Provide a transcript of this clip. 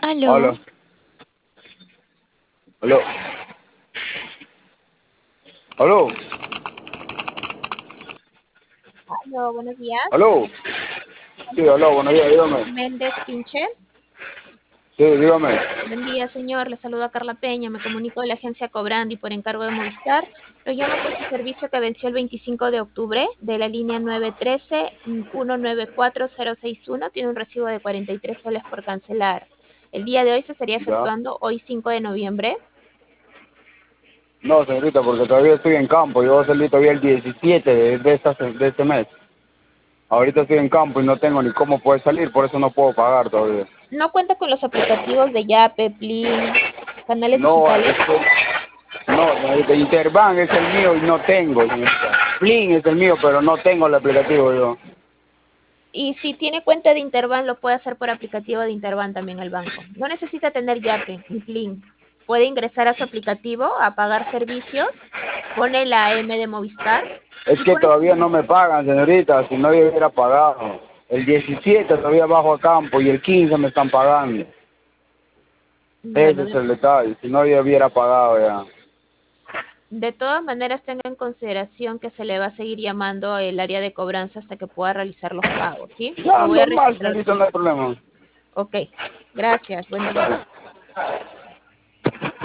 Aló, Aló, aló, aló, aló, buenos días. aló. Sí, aló, buenos días, dígame. Méndez Pinche. Sí, dígame. Buen día, señor. Le saluda Carla Peña. Me comunico de la agencia Cobrandi por encargo de Movistar. Lo llamo por su servicio que venció el 25 de octubre de la línea 913-194-061. Tiene un recibo de 43 soles por cancelar. El día de hoy se estaría Ya. efectuando, hoy 5 de noviembre. No, señorita, porque todavía estoy en campo. Yo voy a salir todavía el 17 de este mes. Ahorita estoy en campo y no tengo ni cómo poder salir, por eso no puedo pagar todavía. No cuenta con los aplicativos de Yape, Plin, canales No, digitales. no, señorita, Interbank es el mío y no tengo, señorita. Plin es el mío, pero no tengo el aplicativo yo. Y si tiene cuenta de Interbank, lo puede hacer por aplicativo de Interbank también al banco. No necesita tener Yape ni Plin. Puede ingresar a su aplicativo, a pagar servicios, pone la M de Movistar Es y que pone su todavía no nombre. me pagan, señorita, si no yo hubiera pagado. El 17 todavía bajo a campo y el 15 me están pagando. Ese Bueno, es el detalle, si no yo hubiera pagado ya. de todas maneras tenga en consideración que se le va a seguir llamando el área de cobranza hasta que pueda realizar los pagos, ¿sí? Lo Ya, voy a normal, registrar señorita, aquí. no hay problema. Ok, gracias, buen día.